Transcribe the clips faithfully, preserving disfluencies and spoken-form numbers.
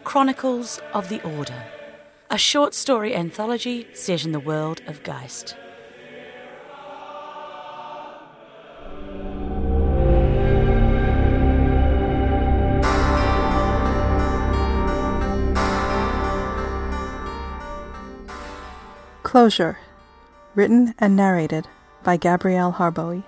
Chronicles of the Order, a short story anthology set in the world of Geist. Closure, written and narrated by Gabrielle Harboe.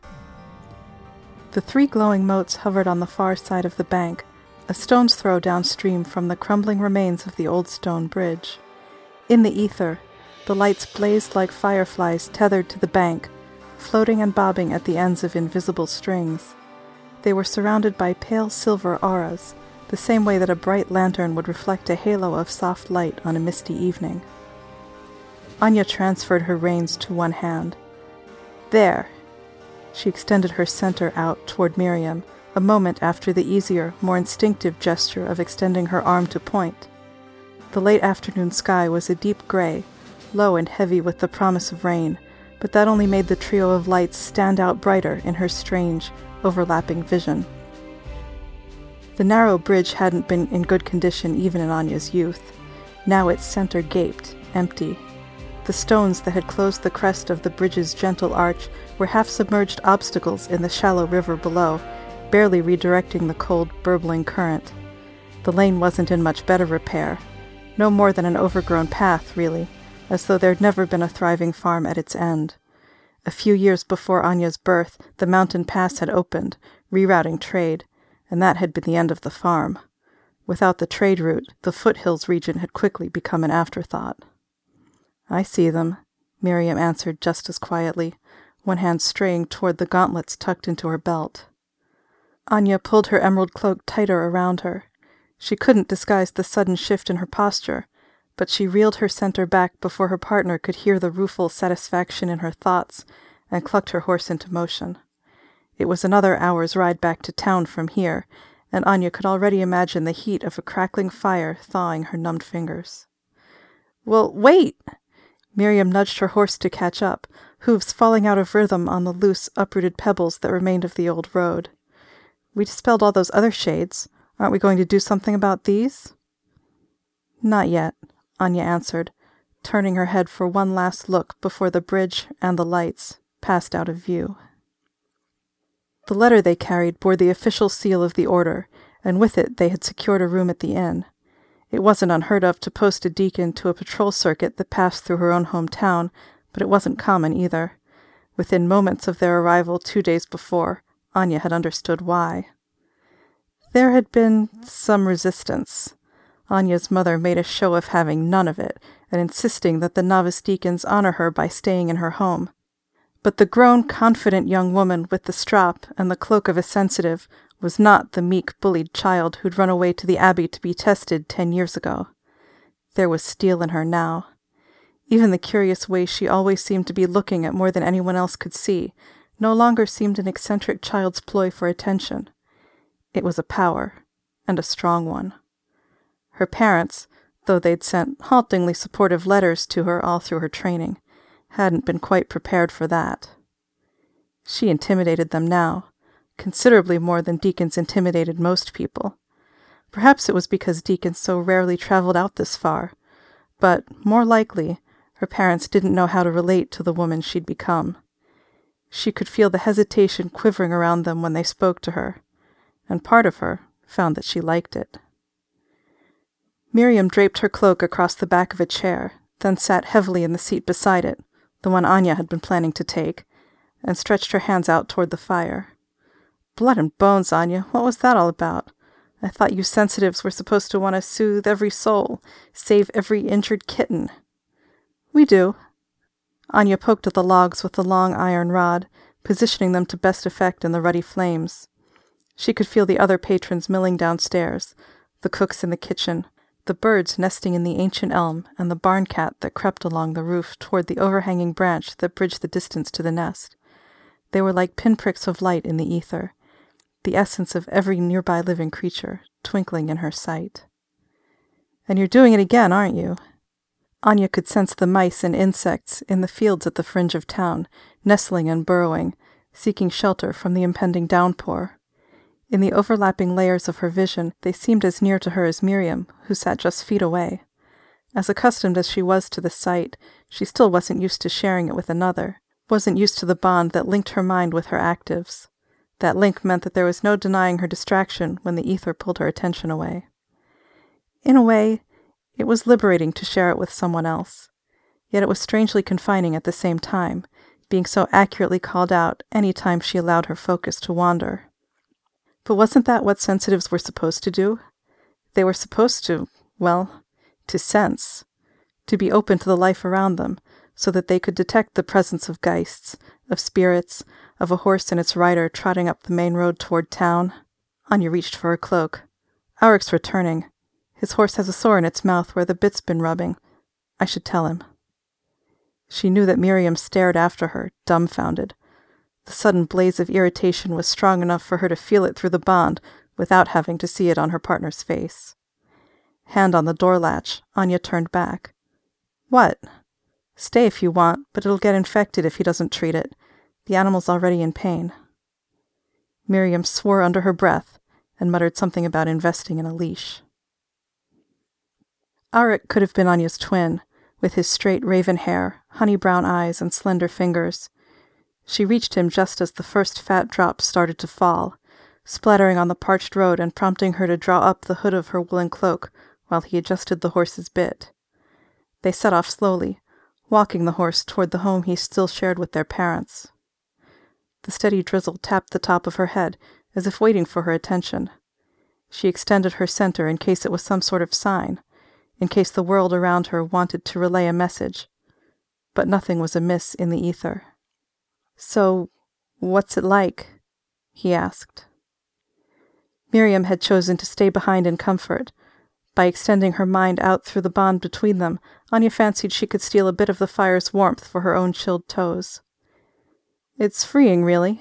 The three glowing motes hovered on the far side of the bank, a stone's throw downstream from the crumbling remains of the old stone bridge. In the ether, the lights blazed like fireflies tethered to the bank, floating and bobbing at the ends of invisible strings. They were surrounded by pale silver auras, the same way that a bright lantern would reflect a halo of soft light on a misty evening. Anya transferred her reins to one hand. There! She extended her center out toward Miriam, a moment after the easier, more instinctive gesture of extending her arm to point. The late afternoon sky was a deep gray, low and heavy with the promise of rain, but that only made the trio of lights stand out brighter in her strange, overlapping vision. The narrow bridge hadn't been in good condition even in Anya's youth. Now its center gaped, empty. The stones that had closed the crest of the bridge's gentle arch were half-submerged obstacles in the shallow river below, barely redirecting the cold, burbling current. The lane wasn't in much better repair, no more than an overgrown path, really, as though there'd never been a thriving farm at its end. A few years before Anya's birth, the mountain pass had opened, rerouting trade, and that had been the end of the farm. Without the trade route, the foothills region had quickly become an afterthought. "I see them," Miriam answered just as quietly, one hand straying toward the gauntlets tucked into her belt. Anya pulled her emerald cloak tighter around her. She couldn't disguise the sudden shift in her posture, but she reeled her center back before her partner could hear the rueful satisfaction in her thoughts, and clucked her horse into motion. It was another hour's ride back to town from here, and Anya could already imagine the heat of a crackling fire thawing her numbed fingers. "Well, wait!" Miriam nudged her horse to catch up, hooves falling out of rhythm on the loose, uprooted pebbles that remained of the old road. "We dispelled all those other shades. Aren't we going to do something about these?" "Not yet," Anya answered, turning her head for one last look before the bridge and the lights passed out of view. The letter they carried bore the official seal of the Order, and with it they had secured a room at the inn. It wasn't unheard of to post a deacon to a patrol circuit that passed through her own hometown, but it wasn't common either. Within moments of their arrival two days before, Anya had understood why. There had been some resistance. Anya's mother made a show of having none of it, and insisting that the novice deacons honor her by staying in her home. But the grown, confident young woman with the strap and the cloak of a sensitive was not the meek, bullied child who'd run away to the abbey to be tested ten years ago. There was steel in her now. Even the curious way she always seemed to be looking at more than anyone else could see no longer seemed an eccentric child's ploy for attention. It was a power, and a strong one. Her parents, though they'd sent haltingly supportive letters to her all through her training, hadn't been quite prepared for that. She intimidated them now, considerably more than deacons intimidated most people. Perhaps it was because deacons so rarely traveled out this far, but, more likely, her parents didn't know how to relate to the woman she'd become. She could feel the hesitation quivering around them when they spoke to her, and part of her found that she liked it. Miriam draped her cloak across the back of a chair, then sat heavily in the seat beside it, the one Anya had been planning to take, and stretched her hands out toward the fire. "Blood and bones, Anya, what was that all about? I thought you sensitives were supposed to want to soothe every soul, save every injured kitten." "We do." Anya poked at the logs with the long iron rod, positioning them to best effect in the ruddy flames. She could feel the other patrons milling downstairs, the cooks in the kitchen, the birds nesting in the ancient elm, and the barn cat that crept along the roof toward the overhanging branch that bridged the distance to the nest. They were like pinpricks of light in the ether, the essence of every nearby living creature twinkling in her sight. "And you're doing it again, aren't you?" Anya could sense the mice and insects in the fields at the fringe of town, nestling and burrowing, seeking shelter from the impending downpour. In the overlapping layers of her vision, they seemed as near to her as Miriam, who sat just feet away. As accustomed as she was to the sight, she still wasn't used to sharing it with another, wasn't used to the bond that linked her mind with her actives. That link meant that there was no denying her distraction when the ether pulled her attention away. In a way, it was liberating to share it with someone else. Yet it was strangely confining at the same time, being so accurately called out any time she allowed her focus to wander. But wasn't that what sensitives were supposed to do? They were supposed to, well, to sense, to be open to the life around them, so that they could detect the presence of geists, of spirits, of a horse and its rider trotting up the main road toward town. Anya reached for her cloak. Auric's returning. His horse has a sore in its mouth where the bit's been rubbing. I should tell him. She knew that Miriam stared after her, dumbfounded. The sudden blaze of irritation was strong enough for her to feel it through the bond without having to see it on her partner's face. Hand on the door latch, Anya turned back. What? Stay if you want, but it'll get infected if he doesn't treat it. The animal's already in pain. Miriam swore under her breath and muttered something about investing in a leash. Auric could have been Anya's twin, with his straight raven hair, honey-brown eyes, and slender fingers. She reached him just as the first fat drops started to fall, splattering on the parched road and prompting her to draw up the hood of her woolen cloak while he adjusted the horse's bit. They set off slowly, walking the horse toward the home he still shared with their parents. The steady drizzle tapped the top of her head, as if waiting for her attention. She extended her center in case it was some sort of sign, in case the world around her wanted to relay a message. But nothing was amiss in the ether. So, what's it like? He asked. Miriam had chosen to stay behind in comfort. By extending her mind out through the bond between them, Anya fancied she could steal a bit of the fire's warmth for her own chilled toes. It's freeing, really.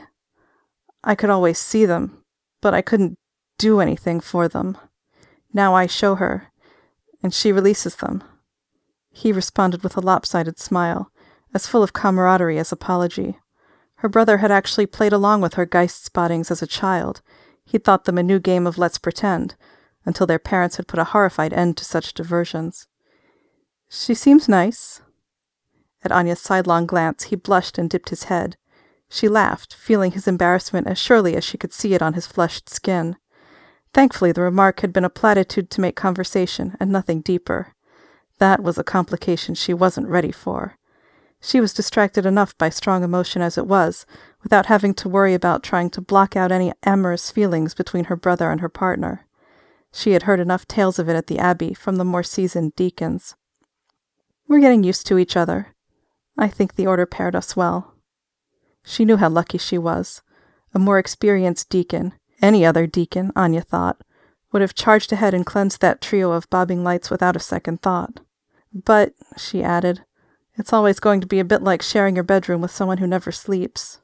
I could always see them, but I couldn't do anything for them. Now I show her, and she releases them. He responded with a lopsided smile, as full of camaraderie as apology. Her brother had actually played along with her geist spottings as a child. He'd thought them a new game of let's pretend, until their parents had put a horrified end to such diversions. She seems nice. At Anya's sidelong glance, he blushed and dipped his head. She laughed, feeling his embarrassment as surely as she could see it on his flushed skin. Thankfully, the remark had been a platitude to make conversation, and nothing deeper. That was a complication she wasn't ready for. She was distracted enough by strong emotion as it was, without having to worry about trying to block out any amorous feelings between her brother and her partner. She had heard enough tales of it at the Abbey from the more seasoned deacons. We're getting used to each other. I think the order paired us well. She knew how lucky she was. A more experienced deacon, any other deacon, Anya thought, would have charged ahead and cleansed that trio of bobbing lights without a second thought. But, she added, it's always going to be a bit like sharing your bedroom with someone who never sleeps.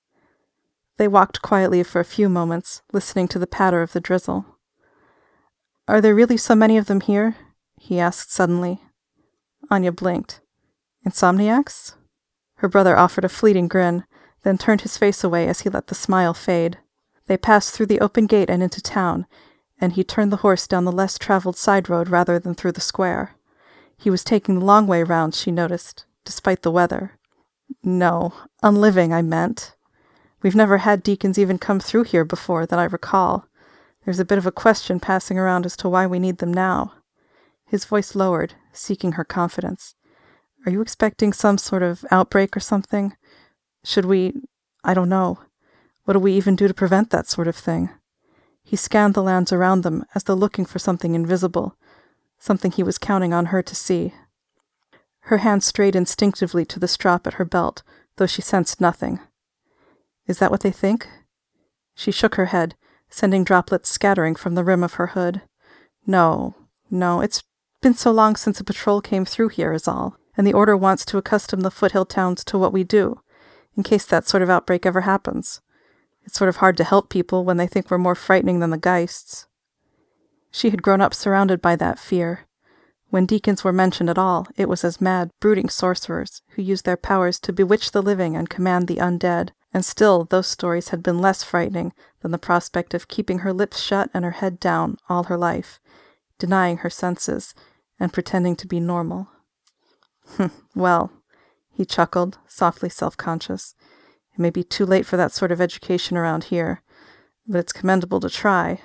They walked quietly for a few moments, listening to the patter of the drizzle. Are there really so many of them here? He asked suddenly. Anya blinked. Insomniacs? Her brother offered a fleeting grin, then turned his face away as he let the smile fade. They passed through the open gate and into town, and he turned the horse down the less traveled side road rather than through the square. He was taking the long way round, she noticed, despite the weather. No, unliving, I meant. We've never had deacons even come through here before, that I recall. There's a bit of a question passing around as to why we need them now. His voice lowered, seeking her confidence. Are you expecting some sort of outbreak or something? Should we... I don't know. What do we even do to prevent that sort of thing? He scanned the lands around them as though looking for something invisible, something he was counting on her to see. Her hand strayed instinctively to the strap at her belt, though she sensed nothing. Is that what they think? She shook her head, sending droplets scattering from the rim of her hood. No, no, it's been so long since a patrol came through here is all, and the Order wants to accustom the foothill towns to what we do, in case that sort of outbreak ever happens. It's sort of hard to help people when they think we're more frightening than the geists. She had grown up surrounded by that fear. When deacons were mentioned at all, it was as mad, brooding sorcerers who used their powers to bewitch the living and command the undead, And still, those stories had been less frightening than the prospect of keeping her lips shut and her head down all her life, denying her senses, and pretending to be normal. Well, he chuckled, softly self-conscious. It may be too late for that sort of education around here, but it's commendable to try.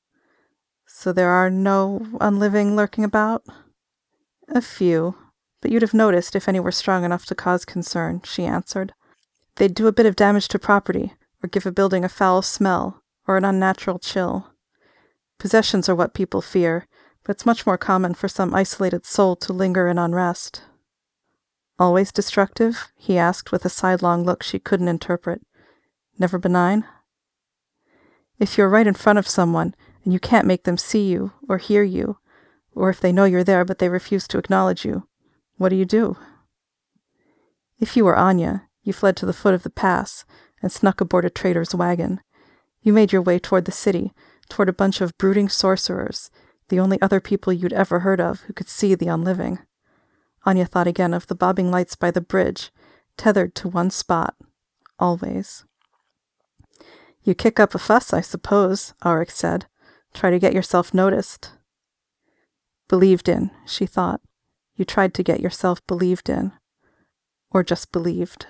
So there are no unliving lurking about? A few, but you'd have noticed if any were strong enough to cause concern, she answered. They'd do a bit of damage to property, or give a building a foul smell, or an unnatural chill. Possessions are what people fear, but it's much more common for some isolated soul to linger in unrest. Always destructive? He asked with a sidelong look she couldn't interpret. Never benign? If you're right in front of someone, and you can't make them see you, or hear you, or if they know you're there but they refuse to acknowledge you, what do you do? If you were Anya, you fled to the foot of the pass, and snuck aboard a trader's wagon. You made your way toward the city, toward a bunch of brooding sorcerers, the only other people you'd ever heard of who could see the unliving. Anya thought again of the bobbing lights by the bridge, tethered to one spot, always. You kick up a fuss, I suppose, Auric said. Try to get yourself noticed. Believed in, she thought. You tried to get yourself believed in. Or just believed.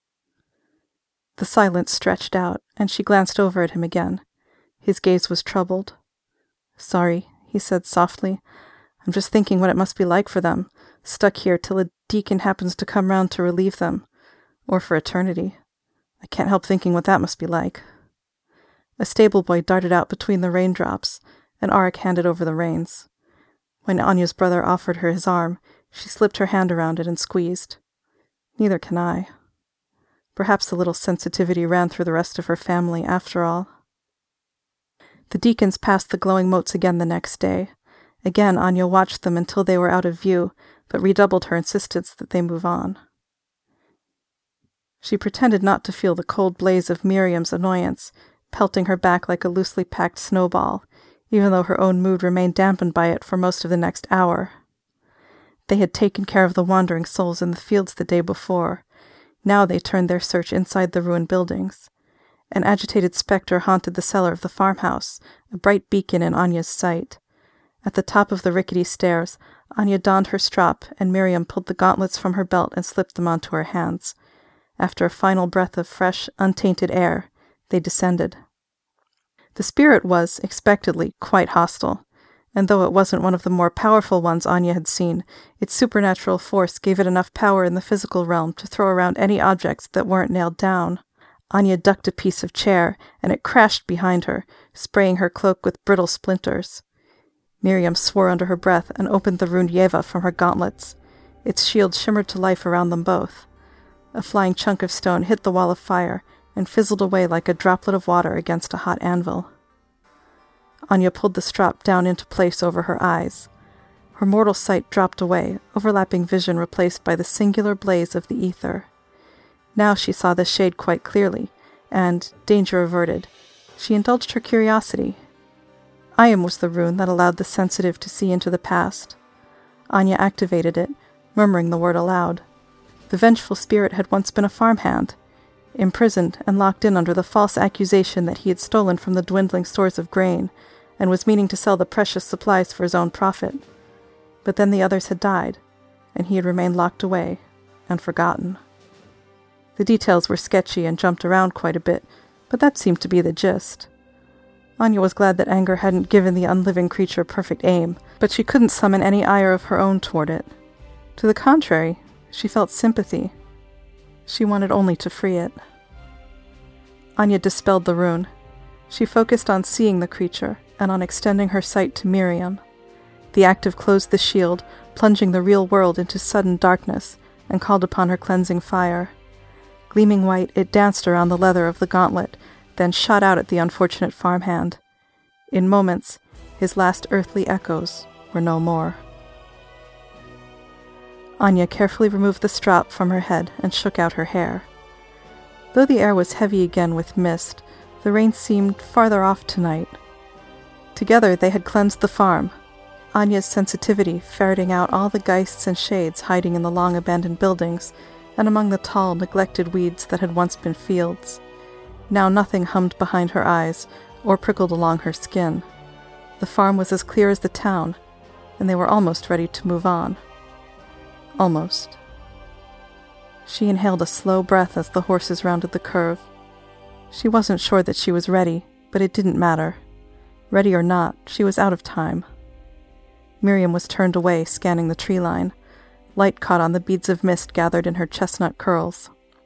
The silence stretched out, and she glanced over at him again. His gaze was troubled. Sorry, he said softly. I'm just thinking what it must be like for them, stuck here till a deacon happens to come round to relieve them. Or for eternity. I can't help thinking what that must be like. A stable boy darted out between the raindrops, and Auric handed over the reins. When Anya's brother offered her his arm, she slipped her hand around it and squeezed. Neither can I. Perhaps a little sensitivity ran through the rest of her family, after all. The deacons passed the glowing motes again the next day. Again Anya watched them until they were out of view, but redoubled her insistence that they move on. She pretended not to feel the cold blaze of Miriam's annoyance, pelting her back like a loosely packed snowball, even though her own mood remained dampened by it for most of the next hour. They had taken care of the wandering souls in the fields the day before. Now they turned their search inside the ruined buildings. An agitated spectre haunted the cellar of the farmhouse, a bright beacon in Anya's sight. At the top of the rickety stairs, Anya donned her strop, and Miriam pulled the gauntlets from her belt and slipped them onto her hands. After a final breath of fresh, untainted air, they descended. The spirit was, expectedly, quite hostile, and though it wasn't one of the more powerful ones Anya had seen, its supernatural force gave it enough power in the physical realm to throw around any objects that weren't nailed down. Anya ducked a piece of chair, and it crashed behind her, spraying her cloak with brittle splinters. Miriam swore under her breath and opened the runed Yeva from her gauntlets. Its shield shimmered to life around them both. A flying chunk of stone hit the wall of fire and fizzled away like a droplet of water against a hot anvil. Anya pulled the strop down into place over her eyes. Her mortal sight dropped away, overlapping vision replaced by the singular blaze of the ether. Now she saw the shade quite clearly, and, danger averted, she indulged her curiosity. Ayam was the rune that allowed the sensitive to see into the past. Anya activated it, murmuring the word aloud. The vengeful spirit had once been a farmhand, imprisoned and locked in under the false accusation that he had stolen from the dwindling stores of grain, and was meaning to sell the precious supplies for his own profit. But then the others had died, and he had remained locked away, and forgotten. The details were sketchy and jumped around quite a bit, but that seemed to be the gist. Anya was glad that anger hadn't given the unliving creature perfect aim, but she couldn't summon any ire of her own toward it. To the contrary, she felt sympathy. She wanted only to free it. Anya dispelled the rune. She focused on seeing the creature, and on extending her sight to Miriam. The active closed the shield, plunging the real world into sudden darkness, and called upon her cleansing fire. Gleaming white, it danced around the leather of the gauntlet, then shot out at the unfortunate farmhand. In moments, his last earthly echoes were no more. Anya carefully removed the strop from her head and shook out her hair. Though the air was heavy again with mist, the rain seemed farther off tonight. Together they had cleansed the farm, Anya's sensitivity ferreting out all the geists and shades hiding in the long abandoned buildings and among the tall, neglected weeds that had once been fields. Now nothing hummed behind her eyes or prickled along her skin. The farm was as clear as the town, and they were almost ready to move on. Almost. She inhaled a slow breath as the horses rounded the curve. She wasn't sure that she was ready, but it didn't matter. Ready or not, she was out of time. Miriam was turned away, scanning the tree line. Light caught on the beads of mist gathered in her chestnut curls.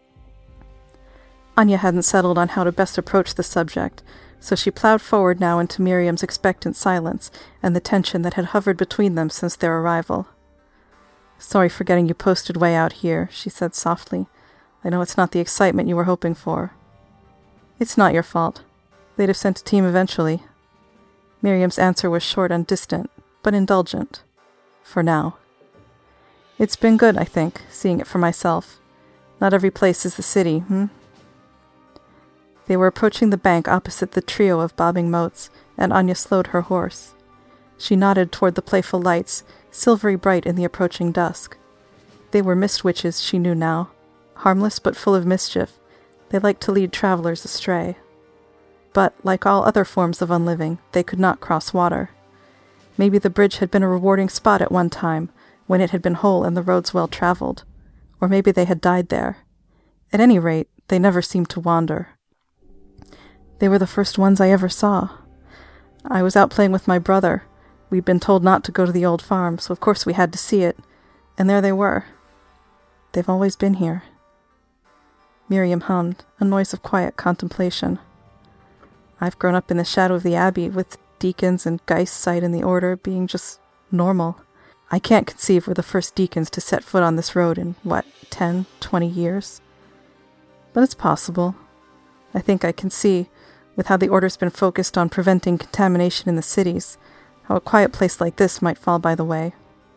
Anya hadn't settled on how to best approach the subject, so she plowed forward now into Miriam's expectant silence and the tension that had hovered between them since their arrival. "Sorry for getting you posted way out here," she said softly. "I know it's not the excitement you were hoping for." "It's not your fault. They'd have sent a team eventually." Miriam's answer was short and distant, but indulgent. For now. "It's been good, I think, seeing it for myself. Not every place is the city, hmm?" They were approaching the bank opposite the trio of bobbing motes, and Anya slowed her horse. She nodded toward the playful lights, silvery bright in the approaching dusk. They were mist witches, she knew now. Harmless but full of mischief, they liked to lead travelers astray. But, like all other forms of unliving, they could not cross water. Maybe the bridge had been a rewarding spot at one time, when it had been whole and the roads well traveled. Or maybe they had died there. At any rate, they never seemed to wander. They were the first ones I ever saw. I was out playing with my brother. We'd been told not to go to the old farm, so of course we had to see it. And there they were. They've always been here. Miriam hummed, a noise of quiet contemplation. I've grown up in the shadow of the abbey, with deacons and Geist's sight in the order being just normal. I can't conceive we're the first deacons to set foot on this road in, what, ten, twenty years? But it's possible. I think I can see, with how the order's been focused on preventing contamination in the cities, how a quiet place like this might fall by the way.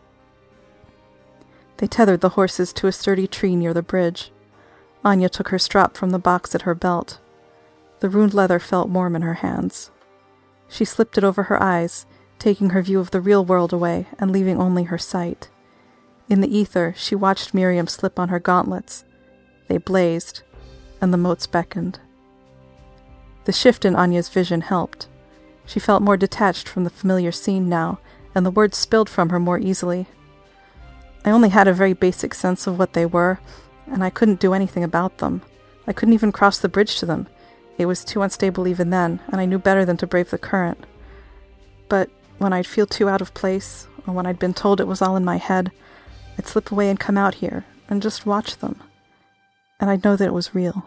They tethered the horses to a sturdy tree near the bridge. Anya took her strap from the box at her belt. The ruined leather felt warm in her hands. She slipped it over her eyes, taking her view of the real world away and leaving only her sight. In the ether, she watched Miriam slip on her gauntlets. They blazed, and the motes beckoned. The shift in Anya's vision helped. She felt more detached from the familiar scene now, and the words spilled from her more easily. I only had a very basic sense of what they were, and I couldn't do anything about them. I couldn't even cross the bridge to them. It was too unstable even then, and I knew better than to brave the current. But when I'd feel too out of place, or when I'd been told it was all in my head, I'd slip away and come out here, and just watch them. And I'd know that it was real.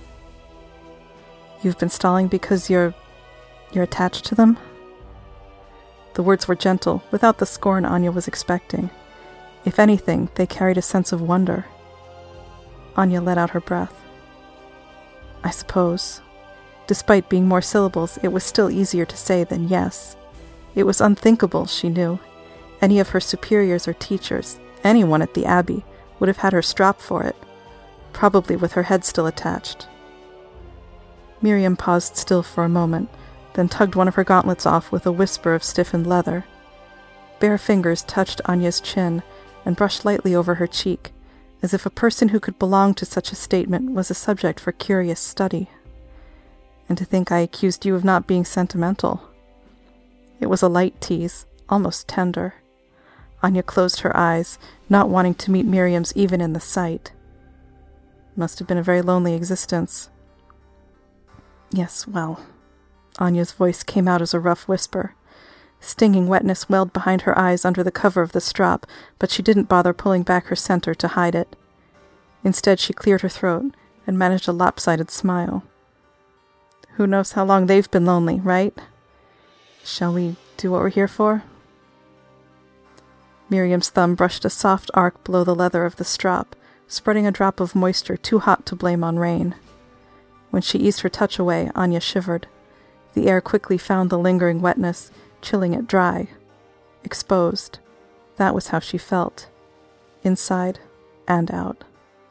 You've been stalling because you're... you're attached to them? The words were gentle, without the scorn Anya was expecting. If anything, they carried a sense of wonder. Anya let out her breath. I suppose. Despite being more syllables, it was still easier to say than yes. It was unthinkable, she knew. Any of her superiors or teachers, anyone at the Abbey, would have had her strap for it, probably with her head still attached. Miriam paused still for a moment, then tugged one of her gauntlets off with a whisper of stiffened leather. Bare fingers touched Anya's chin and brushed lightly over her cheek, as if a person who could belong to such a statement was a subject for curious study. And to think I accused you of not being sentimental. It was a light tease, almost tender. Anya closed her eyes, not wanting to meet Miriam's even in the sight. Must have been a very lonely existence. Yes, well... Anya's voice came out as a rough whisper. Stinging wetness welled behind her eyes under the cover of the strap, but she didn't bother pulling back her center to hide it. Instead, she cleared her throat and managed a lopsided smile. Who knows how long they've been lonely, right? Shall we do what we're here for? Miriam's thumb brushed a soft arc below the leather of the strap, spreading a drop of moisture too hot to blame on rain. When she eased her touch away, Anya shivered. The air quickly found the lingering wetness, chilling it dry. Exposed. That was how she felt. Inside and out.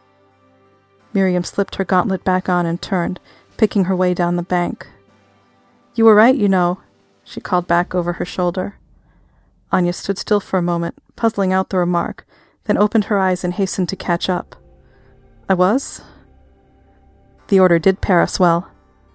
Miriam slipped her gauntlet back on and turned, picking her way down the bank. You were right, you know, she called back over her shoulder. Anya stood still for a moment, puzzling out the remark, then opened her eyes and hastened to catch up. I was? The order did pair us well.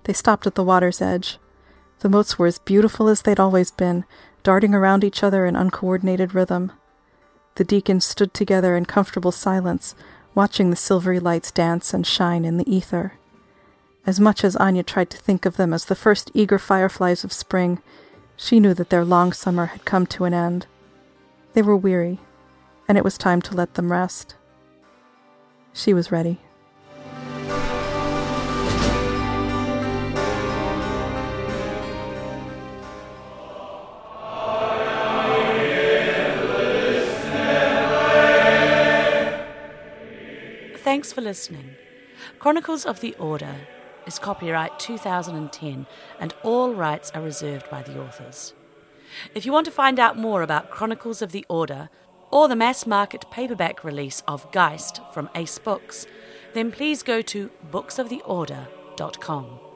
They stopped at the water's edge. The motes were as beautiful as they'd always been, darting around each other in uncoordinated rhythm. The deacons stood together in comfortable silence, watching the silvery lights dance and shine in the ether. As much as Anya tried to think of them as the first eager fireflies of spring, she knew that their long summer had come to an end. They were weary, and it was time to let them rest. She was ready. Thanks for listening. Chronicles of the Order is copyright two thousand ten, and all rights are reserved by the authors. If you want to find out more about Chronicles of the Order or the mass-market paperback release of Geist from Ace Books, then please go to books of the order dot com.